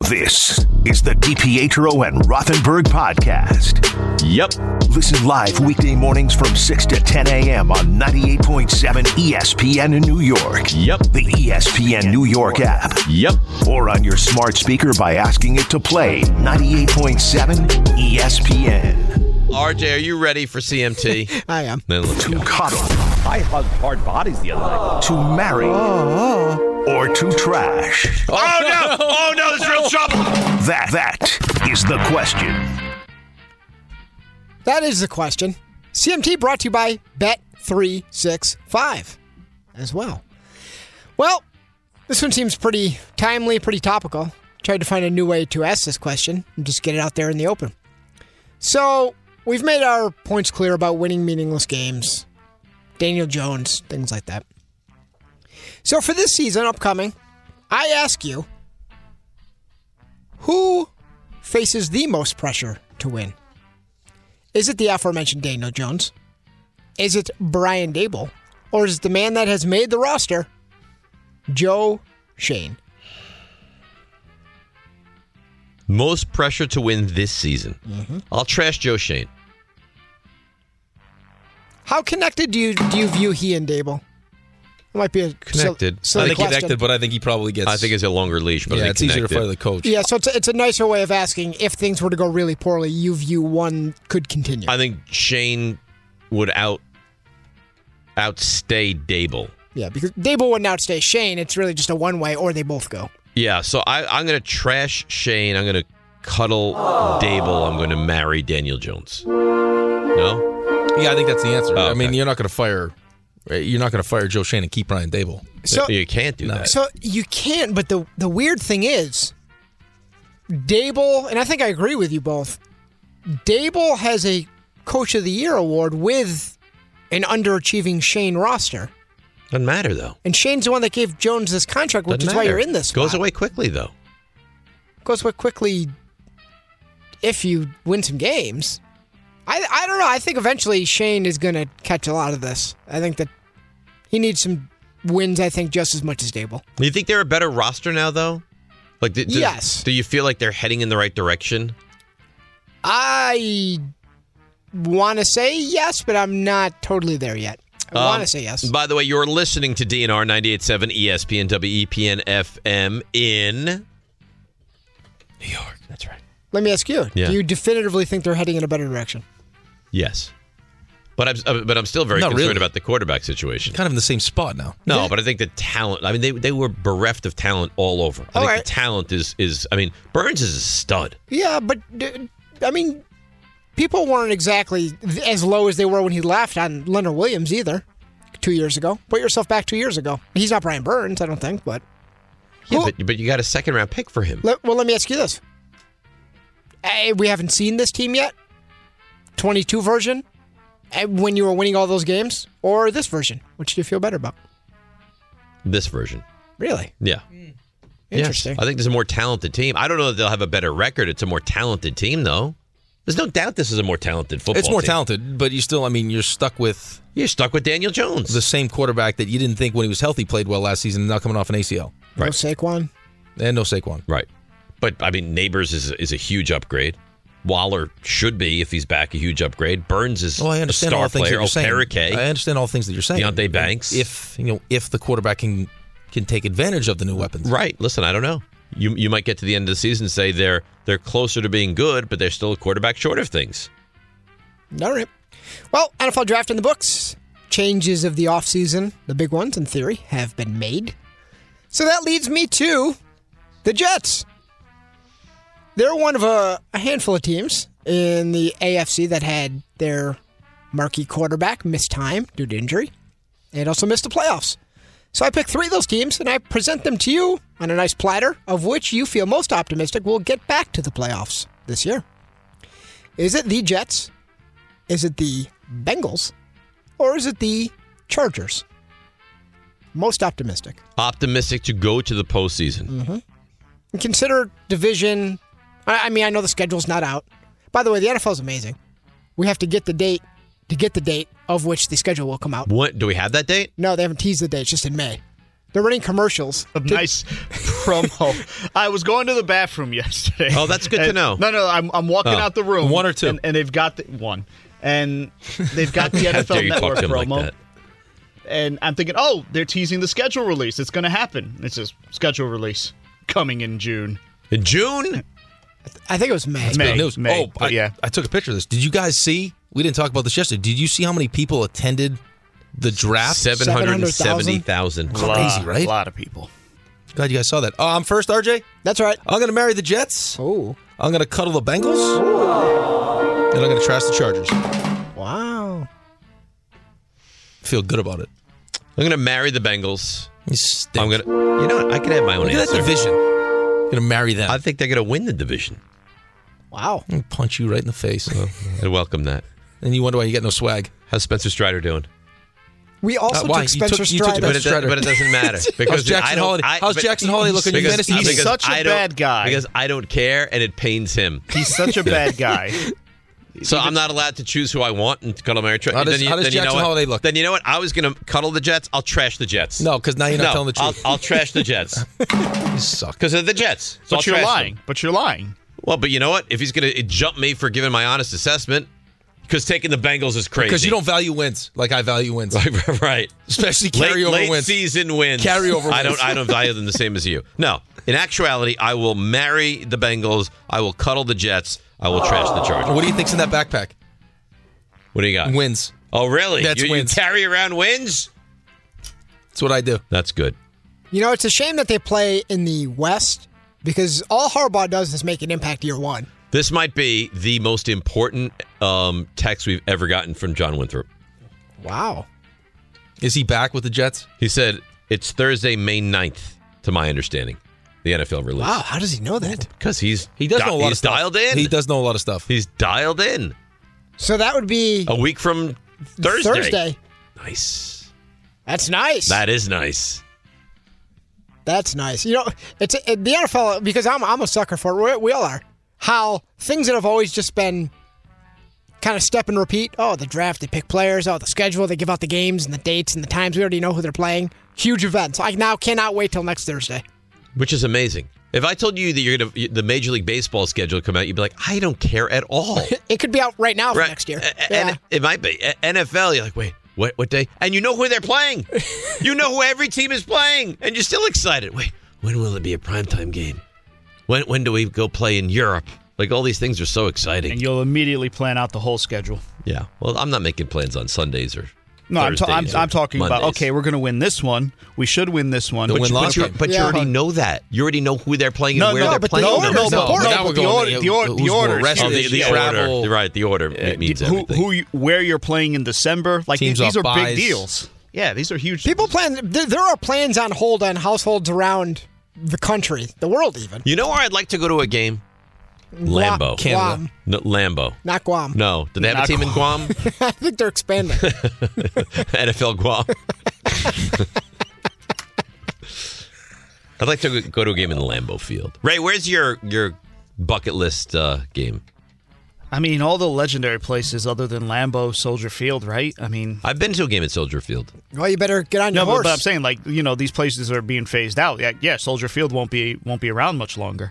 This is the DiPietro and Rothenberg podcast. Yep. Listen live weekday mornings from 6 to 10 a.m. on 98.7 ESPN in New York. Yep. The ESPN New York app. Yep. Or on your smart speaker by asking it to play 98.7 ESPN. RJ, are you ready for CMT? I am. Then let's To go. cuddle, I hugged hard bodies the other night. to marry, or to trash. Oh, no! Oh, no, there's real trouble! That is the question. That is the question. CMT brought to you by Bet365 as well. Well, this one seems pretty timely, pretty topical. Tried to find a new way to ask this question and just get it out there in the open. So, we've made our points clear about winning meaningless games, Daniel Jones, things like that. So, for this season upcoming, I ask you, who faces the most pressure to win? Is it the aforementioned Daniel Jones? Is it Brian Daboll? Or is it the man that has made the roster, Joe Schoen? Most pressure to win this season. I'll trash Joe Schoen. How connected do you view he and Daboll? It might be a Connected. silly I think question. connected, but I think he probably gets. I think it's a longer leash, but I think it's easier to connected. fire the coach. Yeah, so it's a nicer way of asking if things were to go really poorly, you view one could continue. I think Shane would outstay Daboll. Yeah, because Daboll wouldn't outstay Shane. It's really just a one-way, or they both go. Yeah, so I'm going to trash Shane. I'm going to cuddle Daboll. I'm going to marry Daniel Jones. No? Yeah, I think that's the answer. Oh, I mean, okay. you're not going to fire Joe Schoen and keep Brian Daboll. So You can't do that. So you can't, but the weird thing is, Daboll, and I think I agree with you both, Daboll has a Coach of the Year award with an underachieving Shane roster. Doesn't matter, though. And Shane's the one that gave Jones this contract, which Doesn't is why matter. you're in this Goes spot. away quickly, though. Goes away quickly if you win some games. I don't know. I think eventually Shane is going to catch a lot of this. I think that he needs some wins, I think, just as much as Daboll. Do you think they're a better roster now, though? Like, Yes. Do you feel like they're heading in the right direction? I want to say yes, but I'm not totally there yet. I want to say yes. By the way, you're listening to DNR 98.7 ESPN, WEPN FM in New York. That's right. Let me ask you. Yeah. Do you definitively think they're heading in a better direction? Yes. But I'm still very Not concerned really. about the quarterback situation. Kind of in the same spot now. No, but I think the talent, I mean, they were bereft of talent all over. I think right. the talent is, I mean, Burns is a stud. Yeah, but, I mean, people weren't exactly as low as they were when he left on Leonard Williams either 2 years ago. Put yourself back 2 years ago. He's not Brian Burns, I don't think, but... Yeah, Who- but you got a second round pick for him. Let me ask you this. We haven't seen this team yet. 22 version, when you were winning all those games, or this version? Which do you feel better about? This version. Really? Yeah. Interesting. Yes. I think there's a more talented team. I don't know that they'll have a better record. It's a more talented team, though. There's no doubt this is a more talented football It's more team. talented, but you still, I mean, you're stuck with You're stuck with Daniel Jones. the same quarterback that you didn't think when he was healthy played well last season, now coming off an ACL. No Right. Saquon? And no Saquon. Right. But, I mean, Neighbors is a huge upgrade. Waller should be, if he's back, a huge upgrade. Burns is Well, I a understand star all the things that player. you're saying. Okereke. I understand all the things that you're saying. Deontay Banks. If the quarterback can take advantage of the new weapons. Right. Listen, I don't know. You might get to the end of the season and say they're closer to being good, but they're still a quarterback short of things. All right. Well, NFL draft in the books. Changes of the offseason, the big ones in theory, have been made. So that leads me to the Jets. They're one of a handful of teams in the AFC that had their marquee quarterback miss time due to injury and also missed the playoffs. So I picked three of those teams and I present them to you on a nice platter of which you feel most optimistic will get back to the playoffs this year. Is it the Jets? Is it the Bengals? Or is it the Chargers? Most optimistic. Optimistic to go to the postseason. And consider division. I mean, I know the schedule's not out. By the way, the NFL is amazing. We have to get the date of which the schedule will come out. What do we have that date? No, they haven't teased the date. It's just in May. They're running commercials. Nice promo. I was going to the bathroom yesterday. Oh, that's good to know. No, I'm walking out the room. One or two. And they've got one. And they've got the How dare NFL you talk Network to him like promo. that? And I'm thinking, they're teasing the schedule release. It's going to happen. It says schedule release coming in June. In June? I think it was May. May. Good news. May, I yeah. took a picture of this. Did you guys see? We didn't talk about this yesterday. Did you see how many people attended the draft? 770,000. Crazy, right? A lot of people. Glad you guys saw that. I'm first, RJ. That's right. I'm going to marry the Jets. Oh. I'm going to cuddle the Bengals. And I'm going to trash the Chargers. Wow. Feel good about it. I'm going to marry the Bengals. You stink. I'm going to. You know what? I can have my own Look at answer. that division. I'm going to marry them. I think they're going to win the division. Wow. I'm gonna punch you right in the face. I welcome that. And you wonder why you get no swag. How's Spencer Strider doing? We also why? took You took- Spencer you took Strider. Strider. But it doesn't matter because Jackson Holiday? How's Jackson Holiday looking in fantasy? He's such a bad guy. Because I don't care and it pains him. He's such a bad guy. So I'm not allowed to choose who I want and cuddle Mary. How does Jackson Holiday look? Then you know what? I was going to cuddle the Jets. I'll trash the Jets. No, because now you're not telling the truth. I'll trash the Jets You suck. because of the Jets. So But I'll you're trash lying. them. But you're lying. Well, but you know what? If he's going to jump me for giving my honest assessment, because taking the Bengals is crazy. Because you don't value wins like I value wins. right. Especially carryover late wins. season wins. Carryover wins. I don't value them the same as you. No. In actuality, I will marry the Bengals. I will cuddle the Jets. I will trash the Chargers. What do you think's in that backpack? What do you got? Wins. Oh, really? That's you wins. carry around wins? That's what I do. That's good. You know, it's a shame that they play in the West because all Harbaugh does is make an impact year one. This might be the most important text we've ever gotten from John Winthrop. Wow. Is he back with the Jets? He said, it's Thursday, May 9th, to my understanding, the NFL release. Wow, how does he know that? Because He does know a lot of he's stuff. dialed in. He does know a lot of stuff. He's dialed in. So that would be A week from Thursday. Thursday. Nice. That's nice. That is nice. That's nice. You know, it's the NFL because I'm a sucker for it. We all are. How things that have always just been kind of step and repeat. Oh, the draft, they pick players. Oh, the schedule, they give out the games and the dates and the times. We already know who they're playing. Huge events. I now cannot wait till next Thursday. Which is amazing. If I told you that the Major League Baseball schedule come out, you'd be like, I don't care at all. It could be out right now for next year. Yeah. And it might be. NFL, you're like, wait, what day? And you know who they're playing. You know who every team is playing. And you're still excited. Wait, when will it be a primetime game? When do we go play in Europe? Like, all these things are so exciting. And you'll immediately plan out the whole schedule. Yeah. Well, I'm not making plans on Sundays or No, I'm Thursdays or talking about, Mondays. okay, we're going to win this one. We should win this one. They'll win lots of But you already know that. You already know who they're playing and where they're but the playing order them. is important. now we're the going order- to the order- who's the more order- rested, Oh, the travel. order. Right, the order means everything. Where you're playing in December. Like, Teams these off are buys. big deals. Yeah, these are huge. People plan. There are plans on hold on households around the country, the world even. You know where I'd like to go to a game? Lambeau. Guam. No, Lambeau. Not Guam. No. Do they have a Not team in Guam? I think they're expanding. NFL Guam. I'd like to go to a game in the Lambeau Field. Ray, where's your bucket list game? I mean, all the legendary places other than Lambeau, Soldier Field, right? I mean, I've been to a game at Soldier Field. Well, you better get on your no, horse. but I'm saying, like, you know, these places are being phased out. Yeah, Soldier Field won't be around much longer.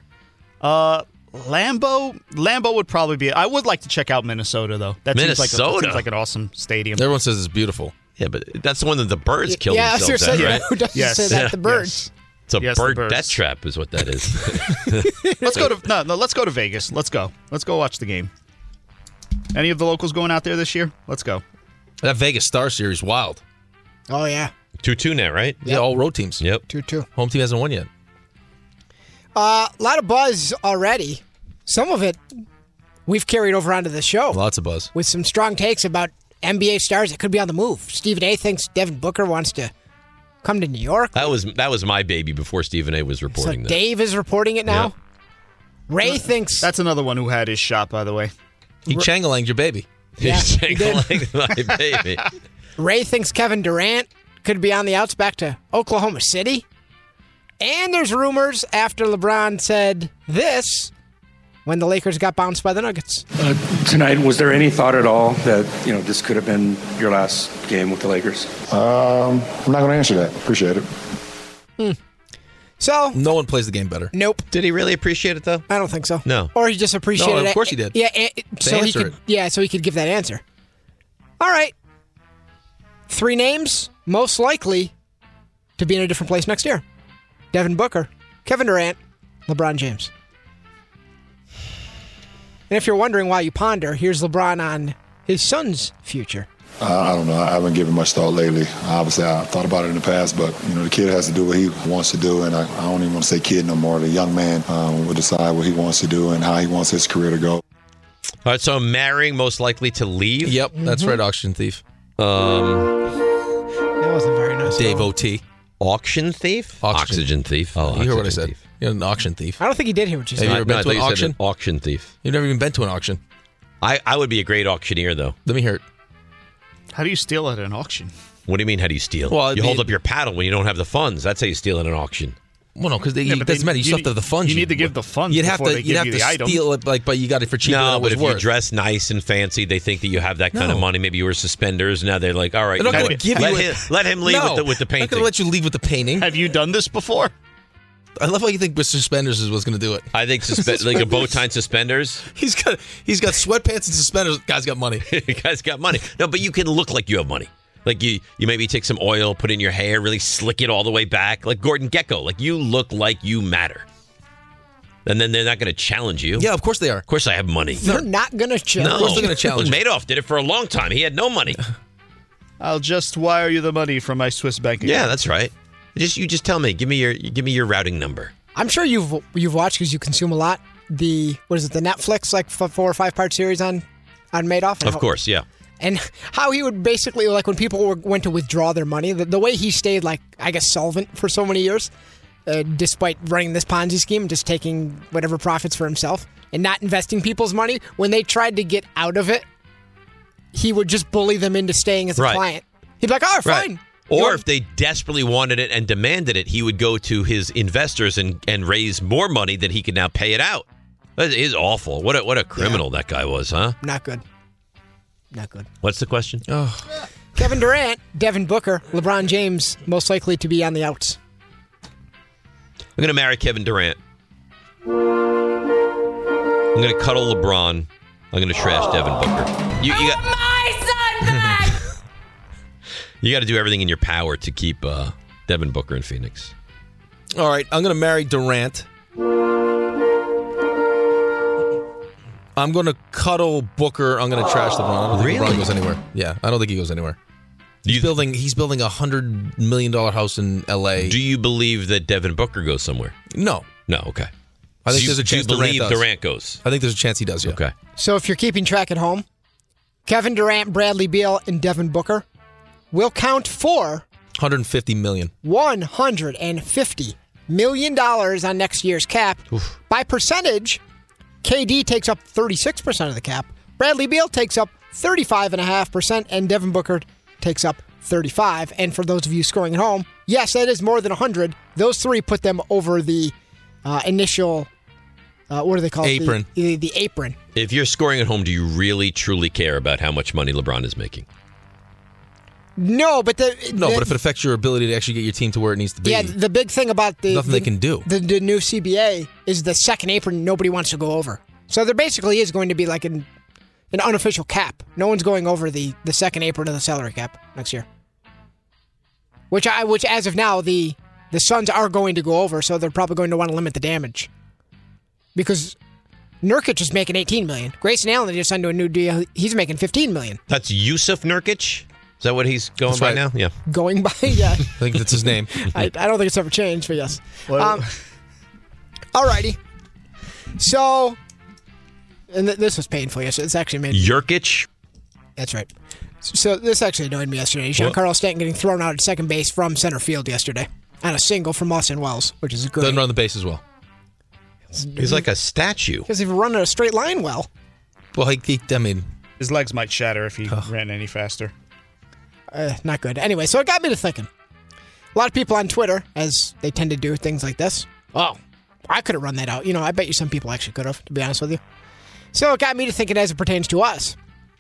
Lambeau would probably be. I would like to check out Minnesota though. That seems like an awesome stadium. Everyone says it's beautiful. Yeah, but that's the one that the birds killed yeah, I was themselves going to at, say, right? who doesn't Yes. say that? Yeah. The birds. It's a Yes, the bird birds. death trap is what that is. Let's go to let's go to Vegas. Let's go watch the game. Any of the locals going out there this year? Let's go. That Vegas Star Series, wild. Oh, yeah. 2-2 now, right? Yeah, all road teams. Yep. 2-2. Home team hasn't won yet. A lot of buzz already. Some of it we've carried over onto the show Lots of buzz. with some strong takes about NBA stars that could be on the move. Stephen A. thinks Devin Booker wants to come to New York. That was my baby before Stephen A. was So reporting that. Dave is reporting it now. Yep. Ray thinks That's another one who had his shot, by the way. He changelanged your baby. Yeah, He's he did. like my baby. Ray thinks Kevin Durant could be on the outs back to Oklahoma City. And there's rumors after LeBron said this when the Lakers got bounced by the Nuggets. Tonight, was there any thought at all that, this could have been your last game with the Lakers? I'm not going to answer that. Appreciate it. So No one plays the game better. nope. Did he really appreciate it though? I don't think so. No. Or he just appreciated it. No, of course he did. Yeah, so he answer could. it. Yeah, so he could give that answer. All right. 3 names most likely to be in a different place next year: Devin Booker, Kevin Durant, LeBron James. And if you're wondering why you ponder, here's LeBron on his son's future. I don't know. I haven't given much thought lately. Obviously, I thought about it in the past, but the kid has to do what he wants to do, and I don't even want to say kid no more. The young man will decide what he wants to do and how he wants his career to go. All right, so marrying most likely to leave. Yep, that's right, auction thief. That wasn't very nice. Dave O.T. Auction thief? Oxygen thief. Oh, You heard what I oxygen said. thief. You're an auction thief. I don't think he did hear what you Have said. you ever been I to thought an you said auction? auction thief. You've never even been to an auction. I would be a great auctioneer, though. Let me hear it. How do you steal at an auction? What do you mean, how do you steal? Well, you hold up your paddle when you don't have the funds. That's how you steal at an auction. Well, no, because Yeah, it but doesn't matter. You still have to have the funds. You need to give the funds You'd have before to. they You'd give have you to the item. steal it, but you got it for cheaper than No, it but was if worth. you dress nice and fancy, they think that you have that kind of No. money. Maybe you wear suspenders. Now they're like, all right, They're not you know gonna what? give let you him, it. let him leave No, with the I'm not painting. going to let you leave with the painting. Have you done this before? I love how you think with suspenders is what's going to do it. I think like a bow tie and suspenders. He's got sweatpants and suspenders. Guy's got money. You guys got money. No, but you can look like you have money. Like you maybe take some oil, put it in your hair, really slick it all the way back, like Gordon Gekko. Like you look like you matter. And then they're not going to challenge you. Yeah, of course they are. Of course I have money. They're not going to challenge. No, Of course they're going to challenge you. Madoff did it for a long time. He had no money. I'll just wire you the money from my Swiss bank account. Yeah, that's right. You just tell me. Give me your routing number. I'm sure you've watched because you consume a lot. The Netflix like 4 or 5 part series on Madoff. Of course, yeah. And how he would basically, like when people went to withdraw their money, the way he stayed, like, I guess, solvent for so many years, despite running this Ponzi scheme, just taking whatever profits for himself and not investing people's money. When they tried to get out of it, he would just bully them into staying as a Right. client. He'd be like, oh, fine. Right. Or if they desperately wanted it and demanded it, he would go to his investors and raise more money that he could now pay it out. That is awful. What a criminal that guy was, huh? Not good. Not good. What's the question? Kevin Durant, Devin Booker, LeBron James, most likely to be on the outs. I'm going to marry Kevin Durant. I'm going to cuddle LeBron. I'm going to trash Devin Booker. You got my son back. You got to do everything in your power to keep Devin Booker in Phoenix. All right, I'm going to marry Durant. I'm going to cuddle Booker. I'm going to trash LeBron. I don't think Really? LeBron goes anywhere. Yeah, I don't think he goes anywhere. He's building a $100 million house in L.A. Do you believe that Devin Booker goes somewhere? No. No. Okay. I think So there's a chance do you believe Durant does. Durant goes? I think there's a chance he does, yeah. Okay. So if you're keeping track at home, Kevin Durant, Bradley Beal, and Devin Booker will count for $150 million. $150 million on next year's cap. By percentage, KD takes up 36% of the cap, Bradley Beal takes up 35.5%, and Devin Booker takes up 35%. And for those of you scoring at home, yes, that is more than 100. Those three put them over the initial, what do they call Apron. it? The apron. If you're scoring at home, do you really, truly care about how much money LeBron is making? No, but But if it affects your ability to actually get your team to where it needs to be, yeah, the big thing about nothing they can do. The new CBA is the second apron nobody wants to go over. So there basically is going to be like an unofficial cap. No one's going over the second apron of the salary cap next year. Which as of now the Suns are going to go over, so they're probably going to want to limit the damage. Because Nurkic is making $18 million. Grayson Allen just signed to a new deal. He's making $15 million. That's Yusuf Nurkic? Is that what he's going That's by right. now? Yeah. Going by, yeah. I think that's his name. I don't think it's ever changed, but yes. Well- Alrighty. So, and this was painful yesterday. It's actually made. Yurkic? That's right. So this actually annoyed me yesterday. Giancarlo Stanton getting thrown out at second base from center field yesterday on a single from Austin Wells, which is good. Doesn't run the base as well. He's like a statue. Because if you run a straight line well. Well, I mean, His legs might shatter if he ran any faster. Not good. Anyway, so it got me to thinking. A lot of people on Twitter, as they tend to do things like this. Oh, I could have run that out. You know, I bet you some people actually could have, to be honest with you. So it got me to thinking as it pertains to us.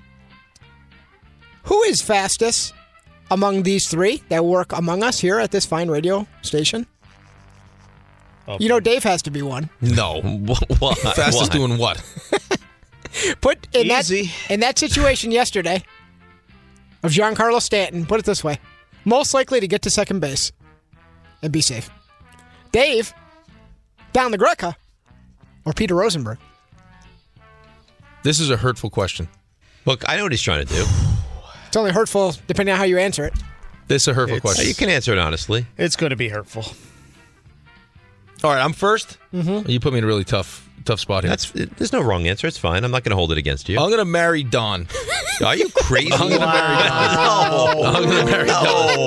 Who is fastest among these three that work among us here at this fine radio station? You know Dave has to be one. No. Why? Fastest doing what? Put in Easy. that situation yesterday of Giancarlo Stanton, put it this way. Most likely to get to second base and be safe. Dave, Don LaGreca, or Peter Rosenberg? This is a hurtful question. Look, I know what he's trying to do. It's only hurtful depending on how you answer it. This is a hurtful question. You can answer it honestly. It's going to be hurtful. All right, I'm first. Mm-hmm. You put me in a really tough spot here. There's no wrong answer. It's fine. I'm not going to hold it against you. I'm going to marry Don. Are you crazy? I'm going to marry Don. I'm going to marry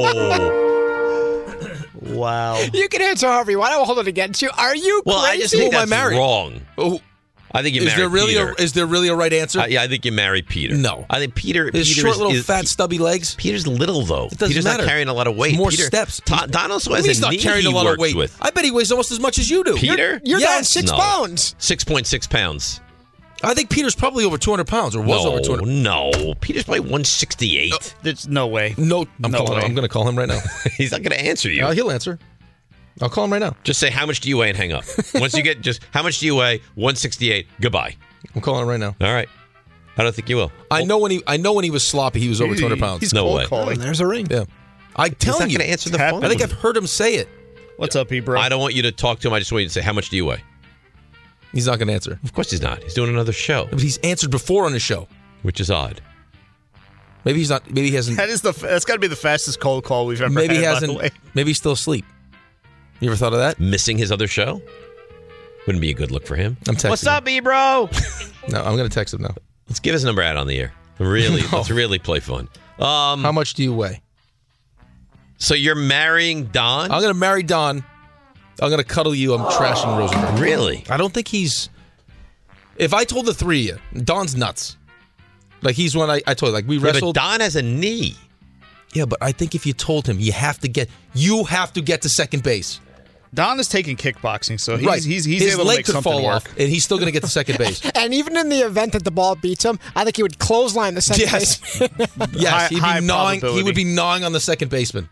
Don. Wow. You can answer however you want. I will hold it against you. Are you crazy? Well, I just think that's wrong. Oh, I think you marry Peter. Is there really a right answer? Yeah, I think you marry Peter. No. I think Peter... His short little fat stubby legs. Peter's little, though. It doesn't Peter's matter. not carrying a lot of weight. More Peter, steps. Don also has He's a not knee carrying a he lot of worked weight. with. I bet he weighs almost as much as you do. Peter? You're down Yes. 6 No. pounds. 6.6 pounds. I think Peter's probably over 200 pounds, or was over 200. No, Peter's probably 168. There's no way. No, I'm No way. going to call him right now. He's not going to answer you. He'll answer. I'll call him right now. Just say, how much do you weigh and hang up. Once you get just, how much do you weigh? 168. Goodbye. I'm calling him right now. All right. I don't think you will. I know when he was sloppy, he was over 200 pounds. He's No cold way. calling. There's a ring. Yeah. I'm He's telling not you. going to answer the happened. phone. I think I've heard him say it. What's up, Ebro? I don't want you to talk to him. I just want you to say, how much do you weigh? He's not going to answer. Of course he's not. He's doing another show, But he's answered before on his show. which is odd. Maybe he's not. Maybe he hasn't. That's got to be the fastest cold call we've ever Maybe he had, by the hasn't. way. Maybe he's still asleep. You ever thought of that? Missing his other show? Wouldn't be a good look for him. I'm texting. What's up, Ebro? No, I'm going to text him now. Let's give his number out on the air. Really, let's really play fun. How much do you weigh? So you're marrying Don? I'm going to marry Don. I'm going to cuddle you. I'm trashing Rosenberg. Really? I don't think he's. If I told the three of you, Don's nuts. Like he's one I told you. Like we Yeah, but wrestled. Don has a knee. Yeah, but I think if you told him, you have to get to second base. Don is taking kickboxing, so he's, Right. he's His able to leg make could something fall work. off, and he's still going to get to second base. And even in the event that the ball beats him, I think he would clothesline the second Yes. baseman. Yes, High he'd be gnawing. He probability. would be gnawing on the second baseman.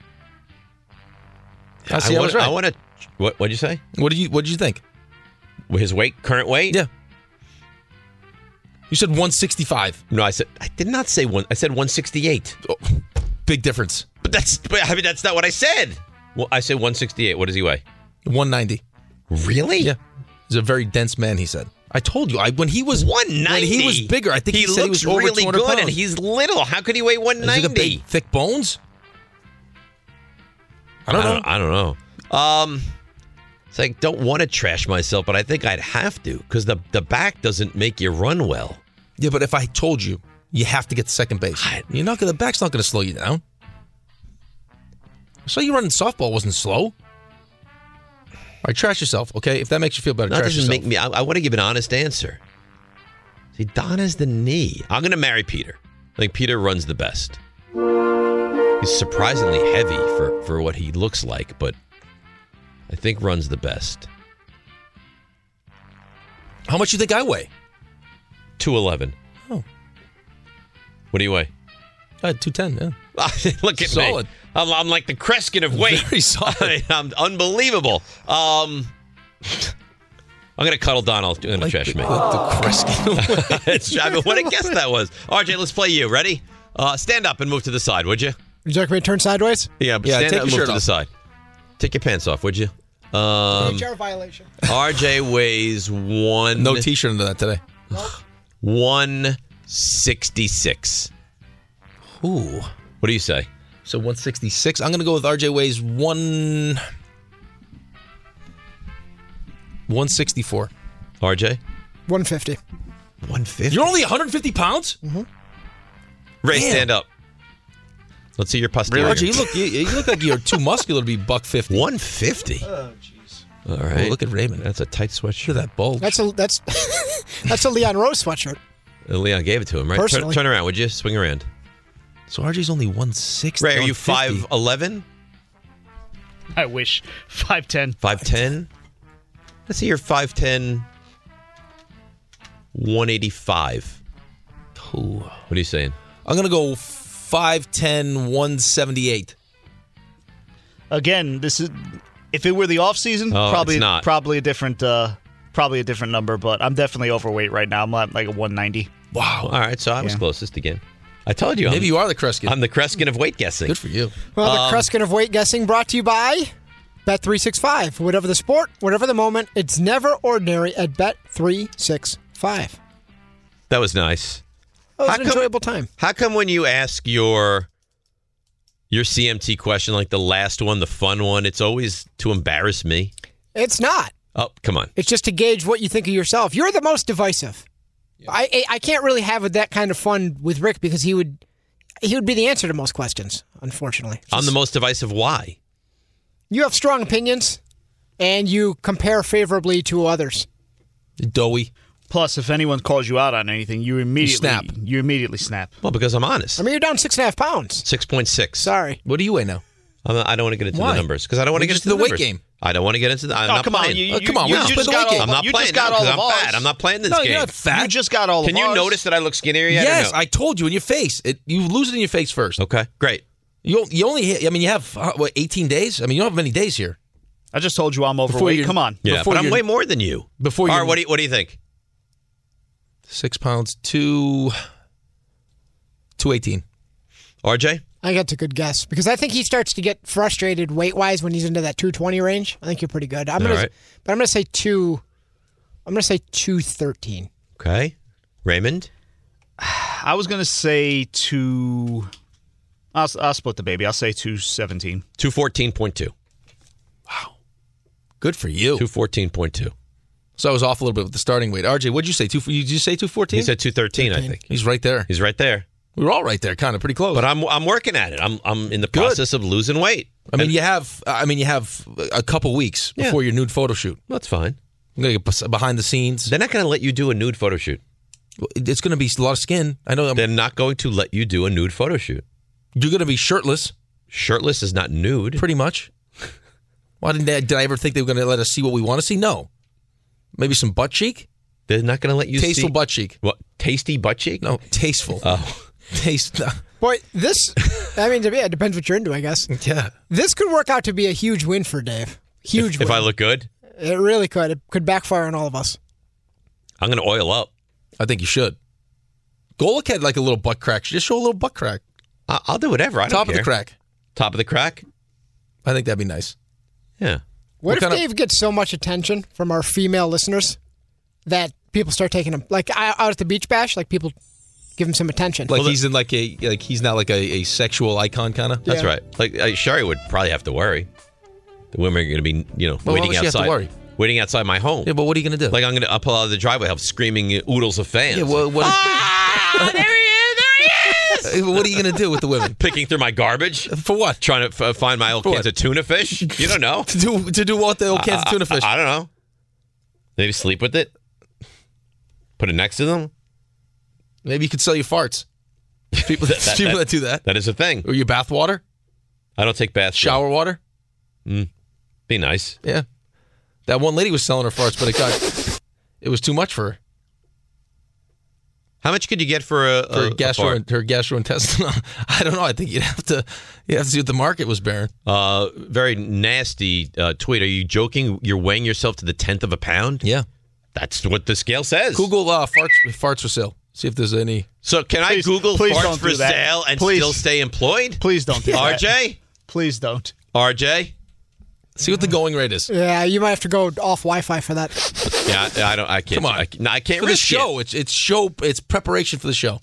I was right. I want to. What'd you say? What did you think? His weight, current weight? Yeah. You said 165. No, I did not say one. I said 168. Oh, big difference. But that's not what I said. Well, I said 168. What does he weigh? 190. Really? Yeah. He's a very dense man, he said. I told you. When he was 190. When he was bigger, I think he said he looks was over really 200 good, pounds. and he's little. How could he weigh Has 190? he got big, thick bones? I don't know. I don't know. It's like, don't want to trash myself, but I think I'd have to because the back doesn't make you run well. Yeah, but if I told you, you have to get to second base. The back's not going to slow you down. I saw you running softball wasn't slow. All right, trash yourself, okay? If that makes you feel better, That trash doesn't yourself. make me. I want to give an honest answer. See, Don has the knee. I'm going to marry Peter. I think Peter runs the best. He's surprisingly heavy for what he looks like, but I think runs the best. How much do you think I weigh? 211. Oh. What do you weigh? 210, yeah. Look at Solid. me. I'm like the Kreskin of weight. Very solid. I'm unbelievable. I'm going to cuddle Donald. Going to trash me. The Kreskin. I mean, what a guess that was. RJ, let's play you. Ready? Stand up and move to the side, would you? Would you like me to turn sideways? Yeah, but Yeah, stand take up and your move shirt to the off. side. Take your pants off, would you? HR violation. RJ weighs No T-shirt under that today. 166. Ooh. What do you say? So 166. I'm going to go with RJ weighs 164. RJ? 150. 150. You're only 150 pounds? Ray, Damn. stand up. Let's see your posterior. RJ, you look like you're too muscular to be $150. 150. Oh, jeez. All right. Oh, look at Raymond. That's a tight sweatshirt. Look at that bulge. That's a Leon Rose sweatshirt. Leon gave it to him, right? Personally. Turn around, would you? Swing around. So RJ's only 160. Ray, are you 150. 5'11"? I wish. 5'10". 5'10"? Let's see your 5'10", 185. Ooh. What are you saying? I'm going to go 5'10", 178. Again, this is If it were the off season, it's not. probably a different number. But I'm definitely overweight right now. I'm at like a 190. Wow. All right, so I was closest again. I told you. Maybe you are the Kreskin. I'm the Kreskin of weight guessing. Good for you. Well, the Kreskin of weight guessing brought to you by Bet365. Whatever the sport, whatever the moment, it's never ordinary at Bet365. That was nice. That was an enjoyable time. How come when you ask your CMT question, like the last one, the fun one, it's always to embarrass me? It's not. Oh, come on. It's just to gauge what you think of yourself. You're the most divisive. Yeah. I can't really have that kind of fun with Rick because he would be the answer to most questions, unfortunately. I'm the most divisive. Why? You have strong opinions, and you compare favorably to others. Doughy. Plus, if anyone calls you out on anything, you immediately snap. Well, because I'm honest. I mean, you're down 6.5 pounds. 6.6. Sorry. What do you weigh now? I don't want to get into the numbers because I don't want to get into the numbers. weight game. I don't want to get into the. I'm not come playing. on, come on. You We're just the got weight game. I'm not you playing just got now all because of I'm ours. fat. I'm not playing this No, game. you're not fat. You just got all Can of ours. you notice that I look skinnier yet? Yes, or no? I told you in your face. You lose it in your face first. Okay, great. You only hit. I mean, you have 18 days. I mean, you don't have many days here. I just told you I'm overweight. Come on. Yeah, but I'm way more than you. All right, what do you think? 6 pounds, 218. RJ? I think that's a good guess because I think he starts to get frustrated weight-wise when he's into that 220 range. I think you're pretty good. But I'm going to say 213. Okay. Raymond? I was going to say I'll split the baby. I'll say 217. 214.2. Wow. Good for you. 214.2. So I was off a little bit with the starting weight. RJ, what'd you say? Did you say 214? He said 213, I think. He's right there. He's right there. We were all right there, kind of pretty close. But I'm working at it. I'm in the process of losing weight. I mean, you have a couple weeks before your nude photo shoot. That's fine. I'm going to get behind the scenes. They're not going to let you do a nude photo shoot. It's going to be a lot of skin. I know. They're not going to let you do a nude photo shoot. You're going to be shirtless. Shirtless is not nude. Pretty much. Why did I ever think they were going to let us see what we want to see? No. Maybe some butt cheek? They're not going to let you see. Tasteful butt cheek. What? Tasty butt cheek? No, tasteful. Oh. Taste. Boy, this, I mean, it depends what you're into, I guess. Yeah. This could work out to be a huge win for Dave. Huge win. If I look good? It really could. It could backfire on all of us. I'm going to oil up. I think you should. Golic had like a little butt crack. Just show a little butt crack. I'll do whatever. I don't care. Top of the crack. Top of the crack? I think that'd be nice. Yeah. What if Dave gets so much attention from our female listeners that people start taking him, like out at the beach bash, like people give him some attention? Like he's in he's not like a sexual icon kind of? That's right. Like Sherry would probably have to worry. The women are going to be, waiting outside. Have to worry? Waiting outside my home. Yeah, but what are you going to do? Like I'm going to pull out of the driveway, have screaming oodles of fans. Yeah, there he is! There he is! What are you going to do with the women? Picking through my garbage? For what? Trying to find my old cans of tuna fish? You don't know. to do what, the old cans of tuna fish? I don't know. Maybe sleep with it? Put it next to them? Maybe you could sell your farts. People that do that. That is a thing. Or your bath water? I don't take baths. Shower water? Be nice. Yeah. That one lady was selling her farts, but it was too much for her. How much could you get for a her gastrointestinal? I don't know. I think you'd have to see what the market was bearing. Very nasty tweet. Are you joking? You're weighing yourself to the 10th of a pound? Yeah. That's what the scale says. Google farts for sale. See if there's any. So can I Google farts for sale and still stay employed? Please don't do that. RJ? Please don't. RJ? See what the going rate is. Yeah, you might have to go off Wi-Fi for that. Yeah, I can't. Come on. I can't for risk the show. It's preparation for the show.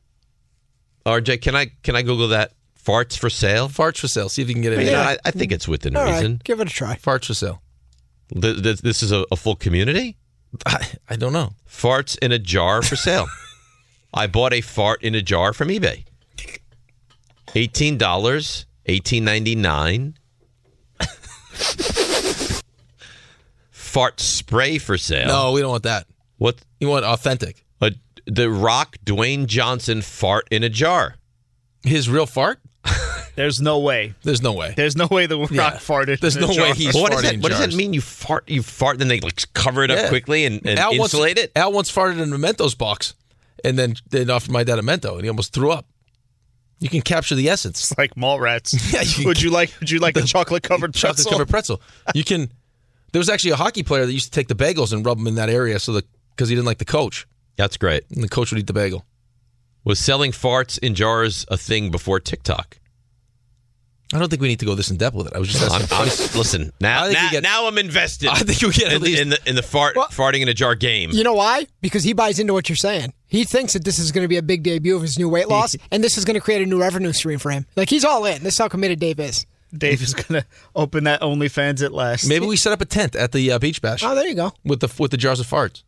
RJ, can I Google that? Farts for sale? Farts for sale. See if you can get it. Yeah, I think it's within reason. Right, give it a try. Farts for sale. This is a full community? I don't know. Farts in a jar for sale. I bought a fart in a jar from eBay. $18, $18.99. Fart spray for sale. No, we don't want that. What? You want authentic. The Rock Dwayne Johnson fart in a jar. His real fart? There's no way. There's no way. There's no way the Rock farted. There's no way he's farting in What does jars. that mean? You fart, then they cover it up quickly and insulate it? Al once farted in a Mentos box and then offered my dad a Mento and he almost threw up. You can capture the essence. It's like Mallrats. Yeah, Would you like a chocolate-covered pretzel? Chocolate-covered pretzel. You can. There was actually a hockey player that used to take the bagels and rub them in that area because he didn't like the coach. That's great. And the coach would eat the bagel. Was selling farts in jars a thing before TikTok? I don't think we need to go this in depth with it. I was just asking. Listen, now I'm invested. I think you get in the farting in a jar game. You know why? Because he buys into what you're saying. He thinks that this is going to be a big debut of his new weight loss, and this is going to create a new revenue stream for him. Like, he's all in. This is how committed Dave is. Dave is going to open that OnlyFans at last. Maybe we set up a tent at the beach bash. Oh, there you go. With the jars of farts.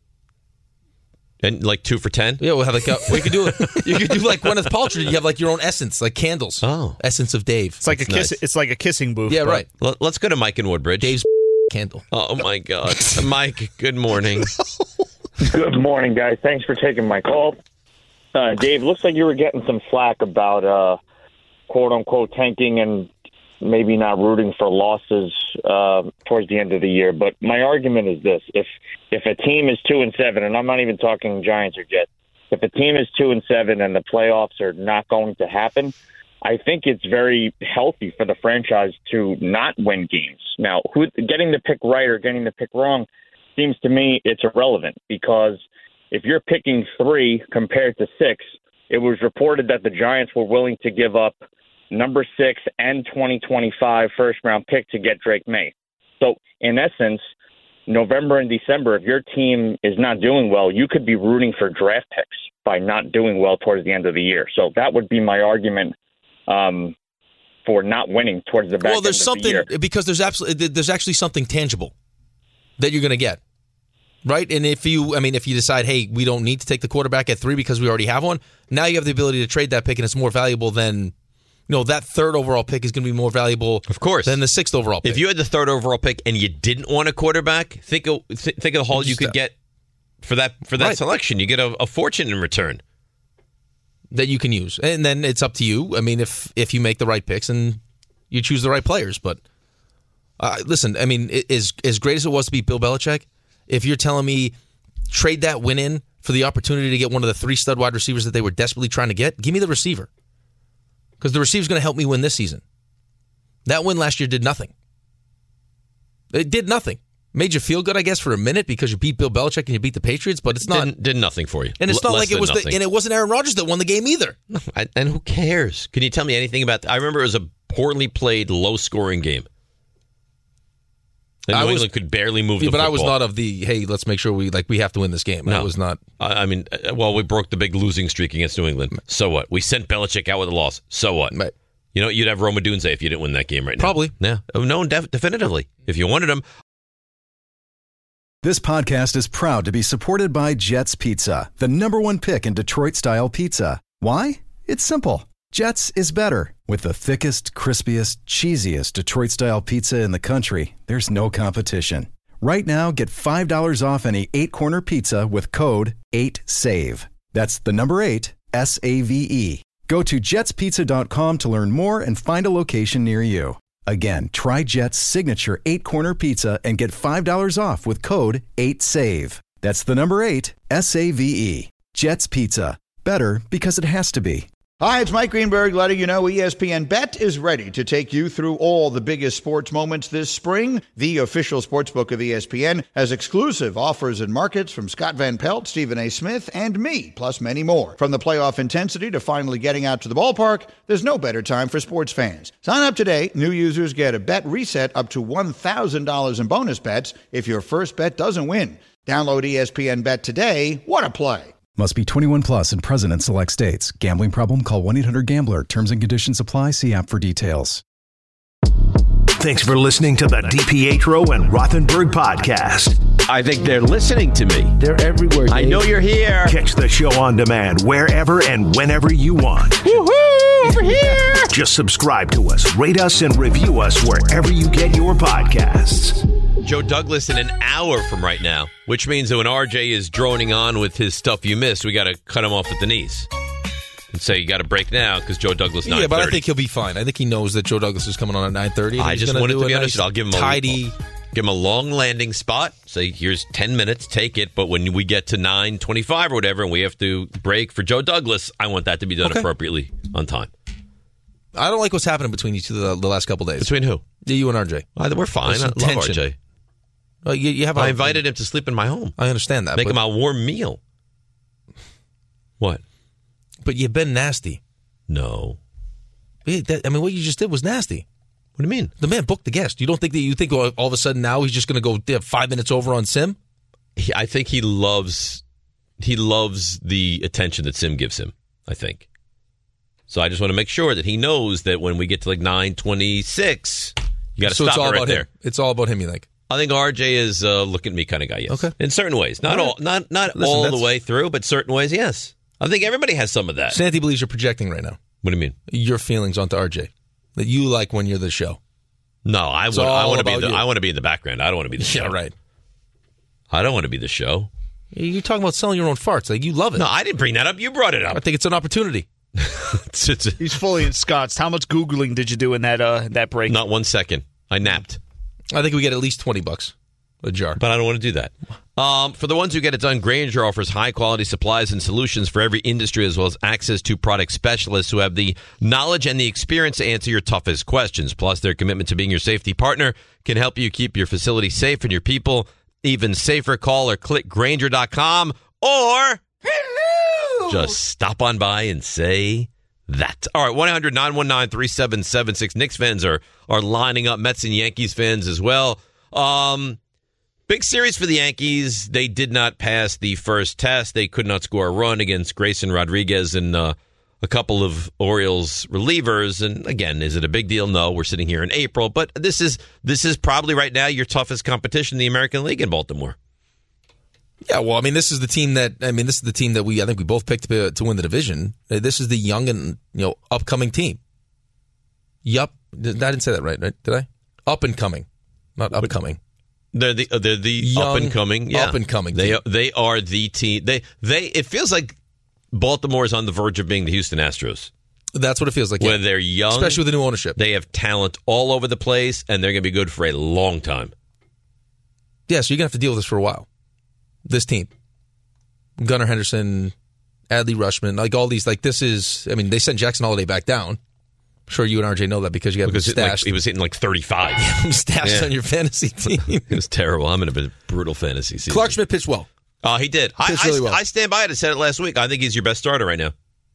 And like 2 for $10? Yeah, we'll have you could do like Gwyneth Paltrow. You have like your own essence, like candles. Oh, essence of Dave. It's like It's like a kissing booth. Yeah, right. Let's go to Mike in Woodbridge. Dave's candle. Oh my God, Mike. Good morning. Good morning, guys. Thanks for taking my call. Dave, looks like you were getting some flack about quote unquote tanking and maybe not rooting for losses towards the end of the year. But my argument is this: if a team is 2-7, and I'm not even talking Giants or Jets, if a team is 2-7 and the playoffs are not going to happen, I think it's very healthy for the franchise to not win games. Now, getting the pick right or getting the pick wrong seems to me it's irrelevant, because if you're picking 3 compared to 6, it was reported that the Giants were willing to give up number 6 and 2025 first-round pick to get Drake May. So, in essence, November and December, if your team is not doing well, you could be rooting for draft picks by not doing well towards the end of the year. So that would be my argument for not winning towards the back end of the year. Because there's actually something tangible that you're going to get. Right? And if you decide, hey, we don't need to take the quarterback at 3 because we already have one, now you have the ability to trade that pick, and it's more valuable than, that 3rd overall pick is going to be more valuable, of course, than the 6th overall pick. If you had the 3rd overall pick and you didn't want a quarterback, think of the haul you could get for that right. selection. You get a fortune in return that you can use. And then it's up to you. I mean, if you make the right picks and you choose the right players. But listen, I mean, as great as it was to beat Bill Belichick, if you're telling me trade that win in for the opportunity to get one of the 3 stud wide receivers that they were desperately trying to get, give me the receiver. Because the receiver's going to help me win this season. That win last year did nothing. It did nothing. Made you feel good, I guess, for a minute because you beat Bill Belichick and you beat the Patriots, but it's not. Did nothing for you. And it's not like it was and it wasn't Aaron Rodgers that won the game either. And who cares? Can you tell me anything about that? I remember it was a poorly played, low-scoring game. And New England could barely move the football. But I was not of the, hey, let's make sure we have to win this game. No. I was not. I mean, we broke the big losing streak against New England. So what? We sent Belichick out with a loss. So what? Right. You'd have Roma Dunze if you didn't win that game right now. Probably. Yeah. No, definitively. If you wanted him. This podcast is proud to be supported by Jets Pizza, the #1 pick in Detroit-style pizza. Why? It's simple. Jets is better. With the thickest, crispiest, cheesiest Detroit-style pizza in the country, there's no competition. Right now, get $5 off any 8-corner pizza with code 8SAVE. That's the number 8, S-A-V-E. Go to jetspizza.com to learn more and find a location near you. Again, try Jet's signature 8-corner pizza and get $5 off with code 8SAVE. That's the number 8, S-A-V-E. Jet's Pizza. Better because it has to be. Hi, it's Mike Greenberg letting you know ESPN Bet is ready to take you through all the biggest sports moments this spring. The official sportsbook of ESPN has exclusive offers and markets from Scott Van Pelt, Stephen A. Smith, and me, plus many more. From the playoff intensity to finally getting out to the ballpark, there's no better time for sports fans. Sign up today. New users get a bet reset up to $1,000 in bonus bets if your first bet doesn't win. Download ESPN Bet today. What a play. Must be 21 plus and present in select states. Gambling problem? Call 1-800-GAMBLER. Terms and conditions apply. See app for details. Thanks for listening to the DiPietro and Rothenberg podcast. I think they're listening to me. They're everywhere, Dave. I know you're here. Catch the show on demand wherever and whenever you want. Woohoo! Over here! Just subscribe to us, rate us, and review us wherever you get your podcasts. Joe Douglas in an hour from right now, which means that when RJ is droning on with his stuff you missed, we got to cut him off at the knees and say you got to break now because Joe Douglas 9:30. Yeah, but I think he'll be fine. I think he knows that Joe Douglas is coming on at 9:30. I just wanted to be honest. I'll give him tidy. Give him a long landing spot. Say, here's 10 minutes, take it. But when we get to 9:25 or whatever and we have to break for Joe Douglas, I want that to be done appropriately on time. I don't like what's happening between you two the last couple days. Between who? You and RJ. We're fine. I love RJ. I invited him to sleep in my home. I understand that. Make him a warm meal. What? But you've been nasty. No. What you just did was nasty. What do you mean? The man booked the guest. You don't think all of a sudden now he's just going to go 5 minutes over on Sim? I think he loves the attention that Sim gives him, I think. So I just want to make sure that he knows that when we get to like 9:26, you got to stop it right there. It's all about him, you think? I think RJ is a look at me kind of guy, yes. Okay. In certain ways. Not all the way through, but certain ways, yes. I think everybody has some of that. Sandy believes you're projecting right now. What do you mean? Your feelings onto RJ. That you like when you're the show. No, I want to be in the background. I don't want to be the show. Yeah, right. I don't want to be the show. You're talking about selling your own farts. Like, you love it. No, I didn't bring that up. You brought it up. I think it's an opportunity. He's fully ensconced. How much Googling did you do in that break? Not 1 second. I napped. I think we get at least $20 a jar. But I don't want to do that. For the ones who get it done, Grainger offers high-quality supplies and solutions for every industry, as well as access to product specialists who have the knowledge and the experience to answer your toughest questions. Plus, their commitment to being your safety partner can help you keep your facility safe and your people even safer. Call or click Grainger.com or just stop on by and say that. All right, 1-800-919-3776. Knicks fans are lining up. Mets and Yankees fans as well. Big series for the Yankees. They did not pass the first test. They could not score a run against Grayson Rodriguez and a couple of Orioles relievers. And again, is it a big deal? No, we're sitting here in April. But this is probably right now your toughest competition in the American League in Baltimore. Yeah, well, this is the team that I think we both picked to win the division. This is the young and upcoming team. Yup, I didn't say that right? Did I? Up and coming, not upcoming. They're the young, up and coming, yeah. Up and coming. They are the team. It feels like Baltimore is on the verge of being the Houston Astros. That's what it feels like. When they're young, especially with the new ownership, they have talent all over the place, and they're going to be good for a long time. Yeah, so you're going to have to deal with this for a while. This team, Gunnar Henderson, Adley Rutschman, like all these, like this is. They sent Jackson Holliday back down. I'm sure you and RJ know that because you got him stashed. He was hitting like 35. Stashed on your fantasy team. It was terrible. I'm in a brutal fantasy season. Clark Schmidt pitched well. He did. Pitched really well. I stand by it. I said it last week. I think he's your best starter right now.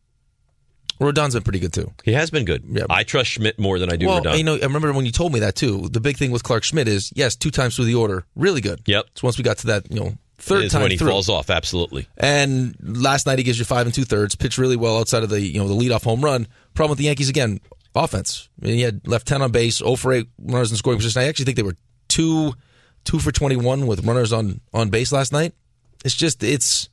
Rodon's been pretty good too. He has been good. Yeah. I trust Schmidt more than I do Rodon. I remember when you told me that too. The big thing with Clark Schmidt is, yes, 2 times through the order, really good. Yep. So once we got to that, third time when he through, falls off, absolutely. And last night he gives you 5 2/3, pitched really well outside of the the leadoff home run. Problem with the Yankees again, offense. He had left 10 on base, 0 for 8 runners in scoring position. I actually think they were 2 for 21 with runners on base last night. It's